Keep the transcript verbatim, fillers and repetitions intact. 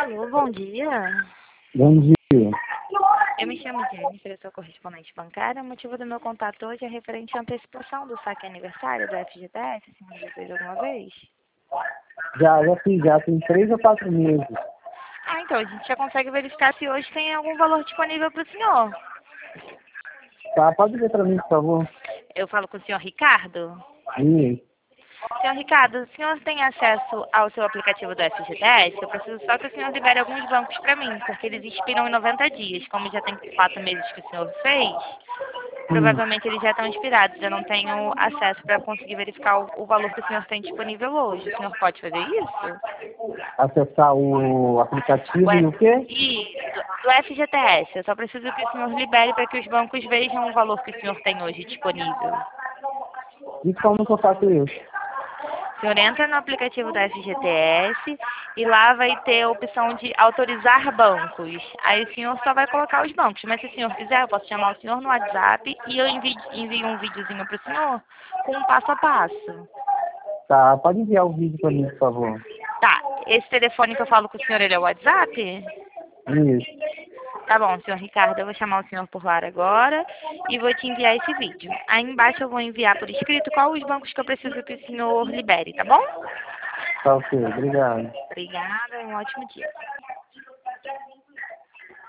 Alô, bom dia. Bom dia. Eu me chamo Jennifer, eu sou correspondente bancária. O motivo do meu contato hoje é referente à antecipação do saque aniversário do F G T S. A senhora já fez alguma vez? Já, já fiz, já tem três ou quatro meses. Ah, então a gente já consegue verificar se hoje tem algum valor disponível para o senhor. Tá, pode ver pra mim, por favor? Eu falo com o senhor Ricardo. Sim. Senhor Ricardo, o senhor tem acesso ao seu aplicativo do F G T S? Eu preciso só que o senhor libere alguns bancos para mim, porque eles expiram em noventa dias. Como já tem quatro meses que o senhor fez, Hum. provavelmente eles já estão expirados. Eu não tenho acesso para conseguir verificar o, o valor que o senhor tem disponível hoje. O senhor pode fazer isso? Acessar o aplicativo e o quê? Isso, do F G T S. Eu só preciso que o senhor libere para que os bancos vejam o valor que o senhor tem hoje disponível. E como que eu faço isso? O senhor entra no aplicativo da F G T S e lá vai ter a opção de autorizar bancos. Aí o senhor só vai colocar os bancos. Mas se o senhor quiser, eu posso chamar o senhor no WhatsApp e eu envio, envio um videozinho para o senhor com um passo a passo. Tá, pode enviar o vídeo pra mim, por favor. Tá, esse telefone que eu falo com o senhor, ele é o WhatsApp? Isso. Tá bom, senhor Ricardo, eu vou chamar o senhor por lá agora e vou te enviar esse vídeo. Aí embaixo eu vou enviar por escrito quais os bancos que eu preciso que o senhor libere, tá bom? Tá ok, obrigado. Obrigada, um ótimo dia.